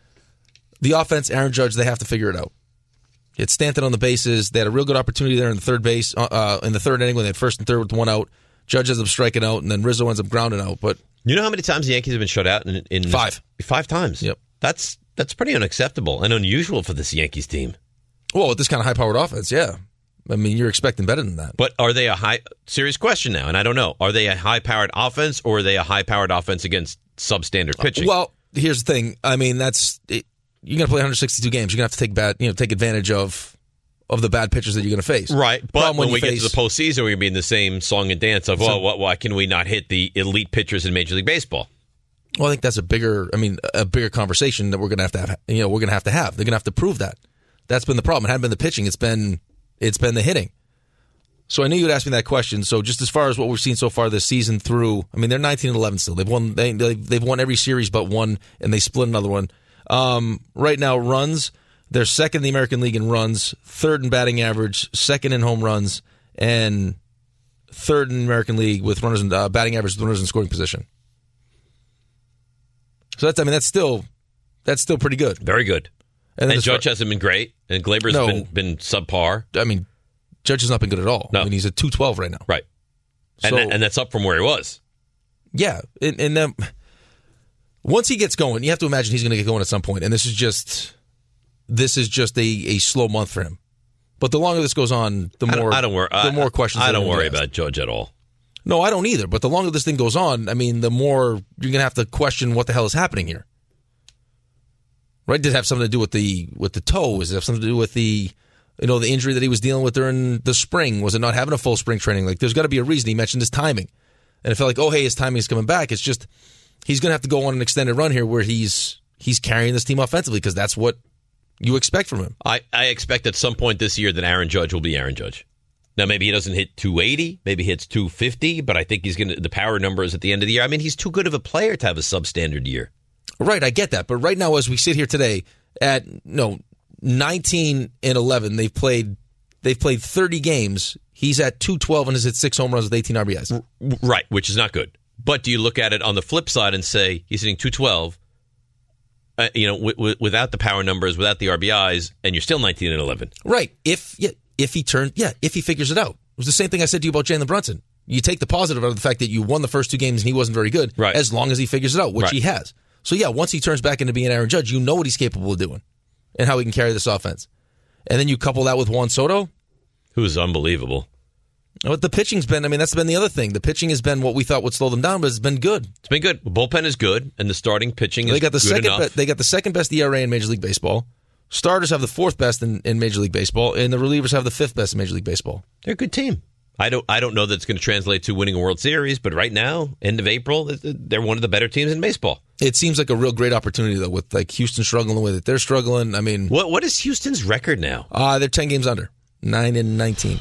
the offense. Aaron Judge, they have to figure it out. It's Stanton on the bases. They had a real good opportunity there in the third base in the third inning when they had first and third with 1 out. Judge ends up striking out, and then Rizzo ends up grounding out. But you know how many times the Yankees have been shut out in 5? 5 times. Yep. That's pretty unacceptable and unusual for this Yankees team. Well, with this kind of high-powered offense, yeah. You're expecting better than that. But are they serious question now, and I don't know. Are they a high-powered offense, or are they a high-powered offense against substandard pitching? Well, here's the thing. You're going to play 162 games. You're going to have to take advantage of the bad pitchers that you're going to face. Right. But when we get to the postseason, we're going to be in the same song and dance of, why can we not hit the elite pitchers in Major League Baseball? Well, I think that's a bigger conversation that we're going to have. We're going to have. They're going to have to prove that. That's been the problem. It hadn't been the pitching. It's been the hitting. So I knew you would ask me that question. So just as far as what we've seen so far this season through, they're 19-11 still. They've won. They've won every series but one, and they split another one. Right now, runs. They're second in the American League in runs, third in batting average, second in home runs, and third in the American League with runners in batting average with runners in scoring position. So that's still pretty good. Very good. And Judge hasn't been great, and Glaber's been subpar. Judge has not been good at all. No. He's at 212 right now. Right. And that's up from where he was. Yeah. And then once he gets going, you have to imagine he's going to get going at some point. And this is just a slow month for him. But the longer this goes on, the more questions. I don't worry about Judge at all. No, I don't either. But the longer this thing goes on, the more you're going to have to question what the hell is happening here. Right? Does it have something to do with the toe? Does it have something to do with the the injury that he was dealing with during the spring? Was it not having a full spring training? Like, there's got to be a reason. He mentioned his timing. And it felt like, his timing is coming back. It's just he's going to have to go on an extended run here where he's carrying this team offensively because that's what you expect from him. I expect at some point this year that Aaron Judge will be Aaron Judge. Now, maybe he doesn't hit 280, maybe he hits 250, but I think the power numbers at the end of the year. I mean, he's too good of a player to have a substandard year. Right, I get that. But right now, as we sit here today, at 19-11, they've played 30 games. He's at 212 and has hit 6 home runs with 18 RBIs. Right, which is not good. But do you look at it on the flip side and say he's hitting 212, without the power numbers, without the RBIs, and you're still 19-11? Right. If he figures it out. It was the same thing I said to you about Jalen Brunson. You take the positive out of the fact that you won the first 2 games and he wasn't very good, right, as long as he figures it out, which he has. So, once he turns back into being Aaron Judge, you know what he's capable of doing and how he can carry this offense. And then you couple that with Juan Soto, who's unbelievable. What the pitching's been, that's been the other thing. The pitching has been what we thought would slow them down, but it's been good. It's been good. The bullpen is good, and the starting pitching is good enough. They got the second best ERA in Major League Baseball. Starters have the 4th best in Major League Baseball, and the relievers have the 5th best in Major League Baseball. They're a good team. I don't know that it's going to translate to winning a World Series, but right now, end of April, they're one of the better teams in baseball. It seems like a real great opportunity, though, with like Houston struggling the way that they're struggling. What is Houston's record now? They're 10 games under, 9-19.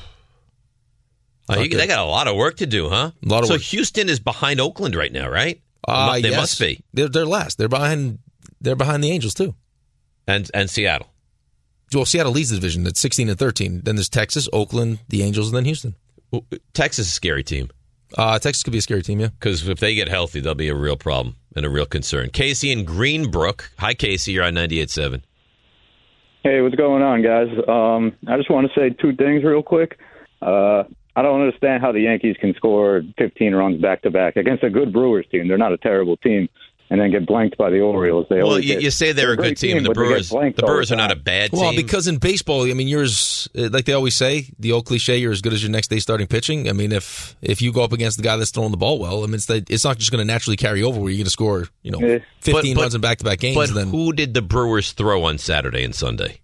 They got a lot of work to do, huh? A lot of work. So Houston is behind Oakland right now, right? They must be. They're last. They're behind the Angels too, and Seattle. Well, Seattle leads the division at 16-13. Then there's Texas, Oakland, the Angels, and then Houston. Well, Texas is a scary team. Texas could be a scary team, yeah. Because if they get healthy, they'll be a real problem and a real concern. Casey in Greenbrook. Hi, Casey. You're on 98.7. Hey, what's going on, guys? I just want to say 2 things real quick. I don't understand how the Yankees can score 15 runs back-to-back against a good Brewers team. They're not a terrible team. And then get blanked by the Orioles. You say they're a good team, and the Brewers are not a bad team. Well, because in baseball, yours, like they always say, the old cliche, you're as good as your next day starting pitching. If you go up against the guy that's throwing the ball well, it's not just going to naturally carry over where you're going to score 15 runs in back-to-back games. But who did the Brewers throw on Saturday and Sunday?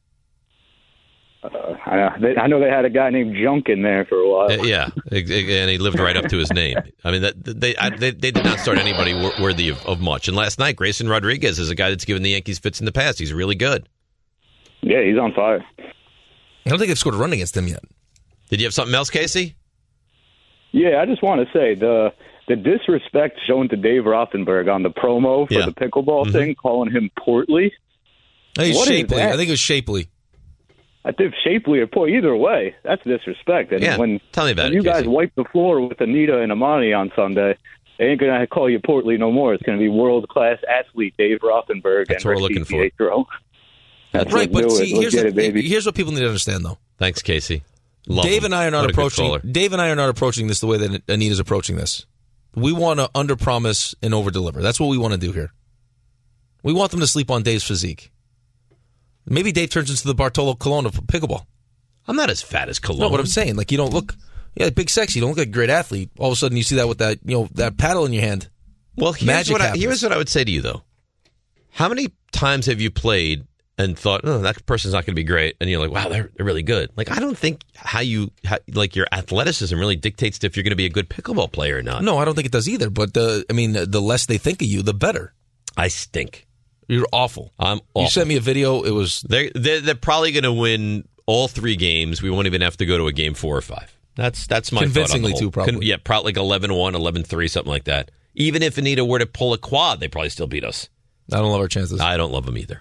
I know they had a guy named Junk in there for a while. And he lived right up to his name. They did not start anybody worthy of much. And last night, Grayson Rodriguez is a guy that's given the Yankees fits in the past. He's really good. Yeah, he's on fire. I don't think they've scored a run against him yet. Did you have something else, Casey? Yeah, I just want to say the disrespect shown to Dave Rothenberg on the promo for the pickleball thing, calling him portly. He's shapely. I think it was shapely. I think Shapley or Poy, either way, that's disrespect. And tell me about it. You guys wipe the floor with Anita and Amani on Sunday. They ain't going to call you portly no more. It's going to be world-class athlete Dave Rothenberg. That's what we're looking for. That's right, but see, here's what people need to understand, though. Thanks, Casey. Dave and I are not approaching this the way that Anita's approaching this. We want to underpromise and overdeliver. That's what we want to do here. We want them to sleep on Dave's physique. Maybe Dave turns into the Bartolo Colon of pickleball. I'm not as fat as Colon. No, what I'm saying, you don't look, big sexy. You don't look like a great athlete. All of a sudden, you see that with that paddle in your hand. Well, here's what I would say to you though. How many times have you played and thought, oh, that person's not going to be great, and you're like, wow, they're really good. I don't think your athleticism really dictates if you're going to be a good pickleball player or not. No, I don't think it does either. But the less they think of you, the better. I stink. You're awful. I'm awful. You sent me a video. It was they're probably going to win all 3 games. We won't even have to go to a game 4 or 5. That's my convincingly thought on too, probably. Probably 11-1, 11-3, something like that. Even if Anita were to pull a quad, they probably still beat us. I don't love our chances. I don't love them either.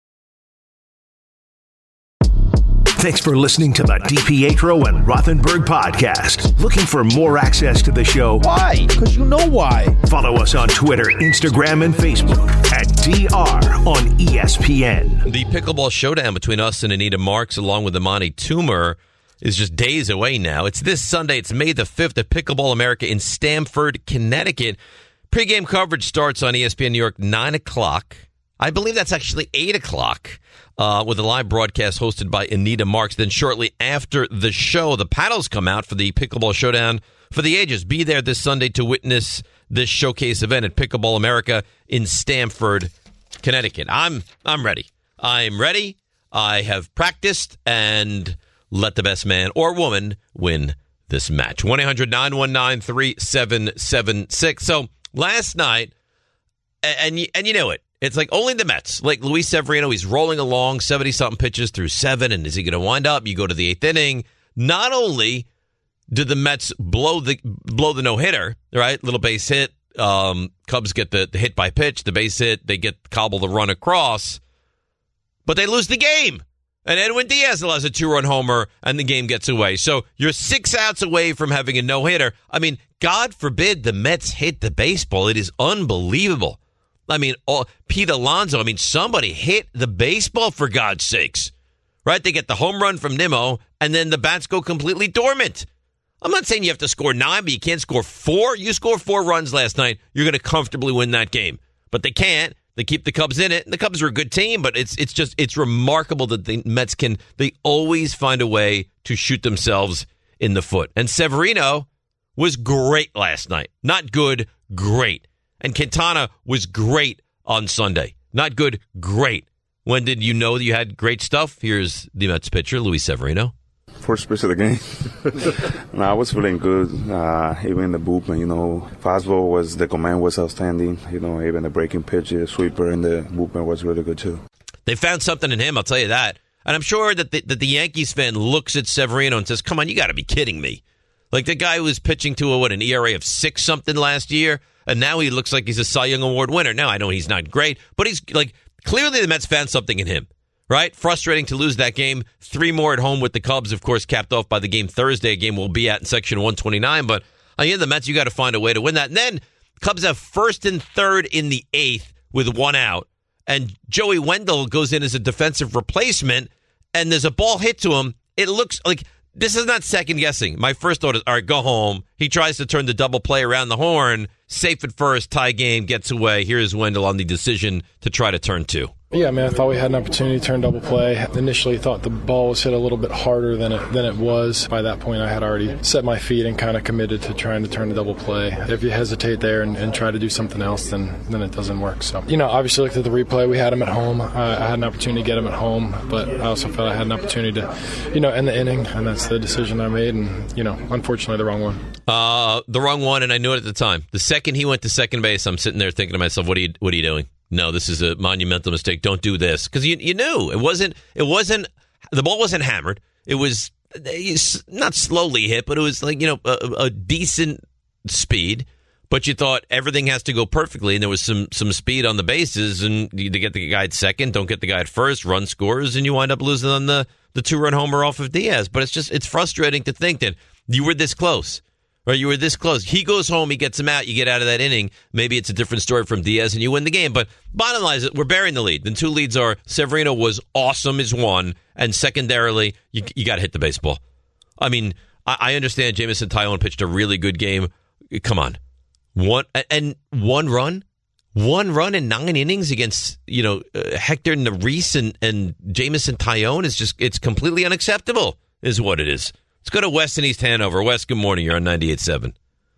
Thanks for listening to the DiPietro and Rothenberg podcast. Looking for more access to the show? Why? Because you know why. Follow us on Twitter, Instagram, and Facebook at DR on ESPN. The pickleball showdown between us and Anita Marks, along with Amani Toomer, is just days away now. It's this Sunday. It's May the 5th at Pickleball America in Stamford, Connecticut. Pre-game coverage starts on ESPN New York 9 o'clock. I believe that's actually 8 o'clock with a live broadcast hosted by Anita Marks. Then shortly after the show, the paddles come out for the Pickleball Showdown for the ages. Be there this Sunday to witness this showcase event at Pickleball America in Stamford, Connecticut. I'm ready. I'm ready. I have practiced, and let the best man or woman win this match. 1-800-919-3776. So last night, and you know it, it's like only the Mets. Like Luis Severino, he's rolling along 70-something pitches through 7, and is he going to wind up? You go to the 8th inning. Not only did the Mets blow the no-hitter, right? Little base hit. Cubs get the hit by pitch, the base hit. They get cobble the run across, but they lose the game. And Edwin Diaz allows a 2-run homer, and the game gets away. So you're 6 outs away from having a no-hitter. I mean, God forbid the Mets hit the baseball. It is unbelievable. I mean, Pete Alonso, somebody hit the baseball, for God's sakes. Right? They get the home run from Nimmo, and then the bats go completely dormant. I'm not saying you have to score 9, but you can't score 4. You score 4 runs last night, you're going to comfortably win that game. But they can't. They keep the Cubs in it. And the Cubs are a good team, but it's remarkable that the Mets they always find a way to shoot themselves in the foot. And Severino was great last night. Not good, great. And Quintana was great on Sunday. Not good, great. When did you know that you had great stuff? Here's the Mets pitcher, Luis Severino. First pitch of the game. No, I was feeling good. Even in the bullpen, fastball the command was outstanding. Even the breaking pitch, the sweeper in the bullpen was really good too. They found something in him, I'll tell you that. And I'm sure that the Yankees fan looks at Severino and says, come on, you got to be kidding me. Like the guy who was pitching to an ERA of 6-something last year, and now he looks like he's a Cy Young Award winner. Now, I know he's not great, but he's like, clearly the Mets found something in him. Right? Frustrating to lose that game. 3 more at home with the Cubs, of course, capped off by the game Thursday, a game we'll be at in Section 129. But the Mets, you got to find a way to win that. And then Cubs have 1st and 3rd in the 8th with 1 out. And Joey Wendell goes in as a defensive replacement, and there's a ball hit to him. It looks like this is not second guessing. My first thought is, all right, go home. He tries to turn the double play around the horn. Safe at first, tie game, gets away. Here's Wendell on the decision to try to turn 2. Yeah, I thought we had an opportunity to turn double play. Initially thought the ball was hit a little bit harder than it was. By that point, I had already set my feet and kind of committed to trying to turn a double play. If you hesitate there and try to do something else, then it doesn't work. So, obviously looked at the replay. We had him at home. I had an opportunity to get him at home, but I also felt I had an opportunity to, end the inning, and that's the decision I made. And, unfortunately, the wrong one. The wrong one, and I knew it at the time. The second he went to second base, I'm sitting there thinking to myself, what are you doing? No, this is a monumental mistake. Don't do this. Because you knew. It wasn't, the ball wasn't hammered. It was not slowly hit, but it was like, a decent speed. But you thought everything has to go perfectly, and there was some speed on the bases, and you get the guy at second, don't get the guy at first, run scores, and you wind up losing on the 2-run homer off of Diaz. But it's frustrating to think that you were this close. Right, you were this close. He goes home, he gets him out, you get out of that inning. Maybe it's a different story from Diaz and you win the game. But bottom line is we're burying the lead. The 2 leads are Severino was awesome is 1, and secondarily, you got to hit the baseball. I understand Jameson Taillon pitched a really good game. Come on. One run in 9 innings against, Hector Neris and Jameson Taillon is it's completely unacceptable is what it is. Let's go to West in East Hanover. West, good morning. You're on 98.7.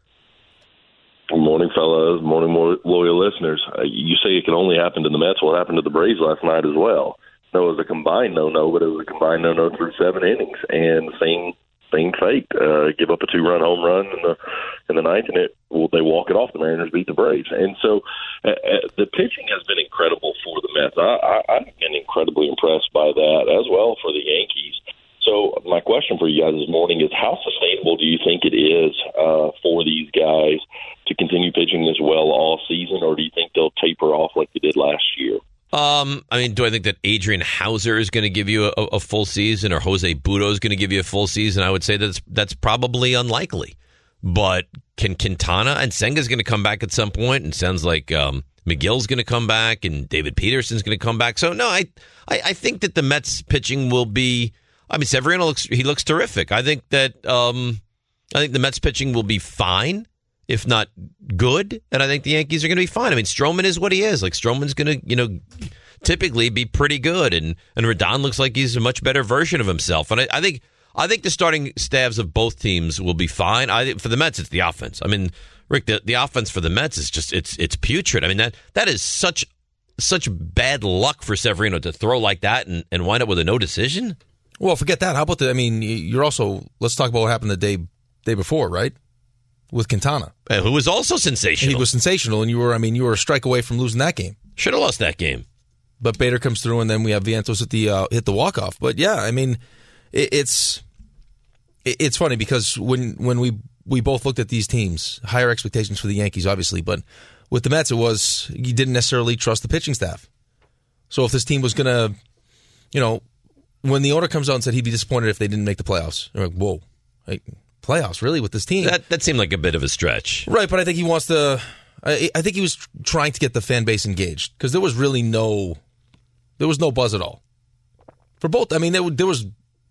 Good morning, fellas. Morning, more loyal listeners. You say it can only happen to the Mets. What happened to the Braves last night as well? No, it was a combined no-no, but it was a combined no-no through 7 innings. And same fate. Give up a 2-run home run in the 9th, and they walk it off. The Mariners beat the Braves. And so the pitching has been incredible for the Mets. I've been incredibly impressed by that as well for the Yankees. So my question for you guys this morning is, how sustainable do you think it is for these guys to continue pitching this well all season, or do you think they'll taper off like they did last year? Do I think that Adrian Hauser is going to give you a full season, or Jose Budo is going to give you a full season? I would say that's probably unlikely. But can Quintana and Senga's going to come back at some point? And sounds like McGill's going to come back, and David Peterson's going to come back. So no, I think that the Mets pitching will be. Severino looks terrific. I think that the Mets pitching will be fine, if not good, and I think the Yankees are going to be fine. Stroman is what he is. Like Stroman's going to, typically be pretty good, and Rodon looks like he's a much better version of himself. And I think the starting staffs of both teams will be fine. For the Mets, it's the offense. Rick, the offense for the Mets is just it's putrid. That is such bad luck for Severino to throw like that and wind up with a no decision. Well, forget that. How about you're also, let's talk about what happened the day before, right? With Quintana. Who was also sensational. He was sensational, and you were a strike away from losing that game. Should have lost that game. But Bader comes through, and then we have Vientos hit the walk-off. But yeah, it's funny because when we both looked at these teams, higher expectations for the Yankees, obviously, but with the Mets, it was you didn't necessarily trust the pitching staff. So if this team was going to, when the owner comes out and said he'd be disappointed if they didn't make the playoffs, you're like, whoa, playoffs, really, with this team? That seemed like a bit of a stretch. Right, but I think he wants to, I think he was trying to get the fan base engaged because there was really no buzz at all. For both, there was,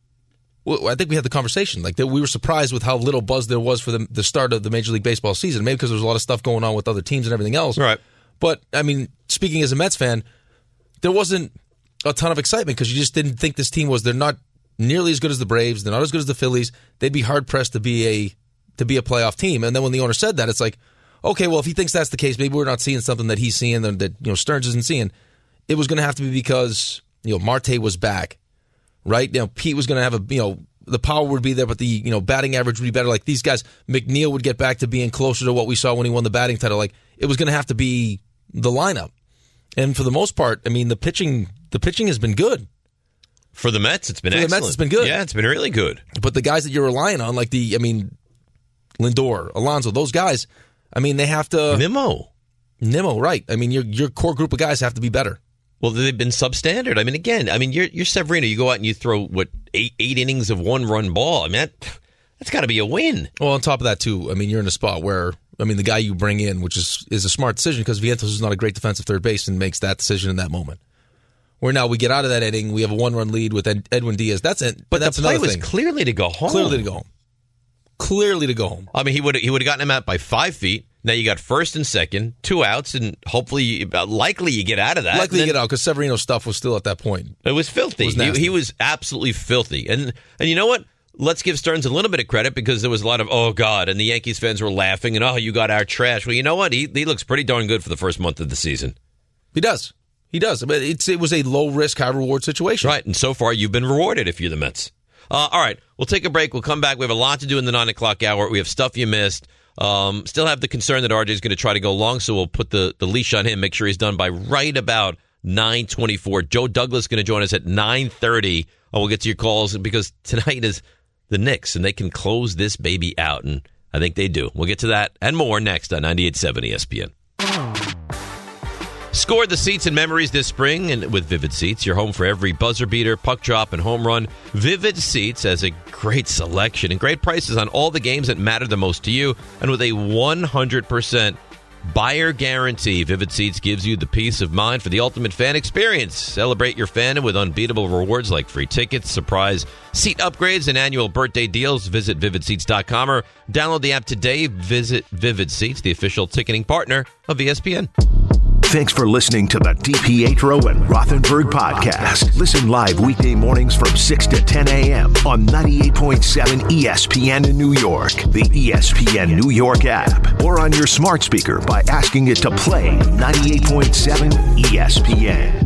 I think we had the conversation, we were surprised with how little buzz there was for the start of the Major League Baseball season, maybe because there was a lot of stuff going on with other teams and everything else. Right. But, speaking as a Mets fan, there wasn't a ton of excitement because you just didn't think this team they're not nearly as good as the Braves, they're not as good as the Phillies, they'd be hard-pressed to be a playoff team. And then when the owner said that, it's like, okay, well, if he thinks that's the case, maybe we're not seeing something that he's seeing that Stearns isn't seeing. It was going to have to be because, Marte was back, right? Pete was going to have the power would be there, but the, batting average would be better. Like these guys, McNeil would get back to being closer to what we saw when he won the batting title. Like it was going to have to be the lineup. And for the most part, the pitching has been good. For the Mets, it's been excellent. The Mets, it's been good. Yeah, it's been really good. But the guys that you're relying on, like Lindor, Alonso, those guys, they have to... Nimmo, right. Your core group of guys have to be better. Well, they've been substandard. You're Severino. You go out and you throw, eight innings of one-run ball. That's got to be a win. Well, on top of that, too, you're in a spot where, the guy you bring in, which is a smart decision because Vientos is not a great defensive third baseman, makes that decision in that moment. Where now we get out of that inning, we have a one-run lead with Edwin Diaz. That's it. But that's the play another was thing. Clearly to go home. Clearly to go home. He would have gotten him out by 5 feet. Now you got first and second, 2 outs, and hopefully, likely you get out of that. Likely you get out because Severino's stuff was still at that point. It was filthy. He was absolutely filthy. And you know what? Let's give Stearns a little bit of credit because there was a lot of, oh, God, and the Yankees fans were laughing and, oh, you got our trash. Well, you know what? He looks pretty darn good for the first month of the season. He does. But it was a low-risk, high-reward situation. Right, and so far you've been rewarded if you're the Mets. All right, we'll take a break. We'll come back. We have a lot to do in the 9 o'clock hour. We have stuff you missed. Still have the concern that RJ is going to try to go long, so we'll put the leash on him, make sure he's done by right about 9:24. Joe Douglas is going to join us at 9:30. We'll get to your calls because tonight is the Knicks, and they can close this baby out, and I think they do. We'll get to that and more next on 98.7 ESPN. Score the seats and memories this spring and with Vivid Seats, your home for every buzzer beater, puck drop, and home run. Vivid Seats has a great selection and great prices on all the games that matter the most to you. And with a 100% buyer guarantee, Vivid Seats gives you the peace of mind for the ultimate fan experience. Celebrate your fandom with unbeatable rewards like free tickets, surprise seat upgrades, and annual birthday deals. Visit VividSeats.com or download the app today. Visit Vivid Seats, the official ticketing partner of ESPN. Thanks for listening to the DiPietro and Rothenberg podcast. Listen live weekday mornings from 6 to 10 a.m. on 98.7 ESPN in New York, the ESPN New York app, or on your smart speaker by asking it to play 98.7 ESPN.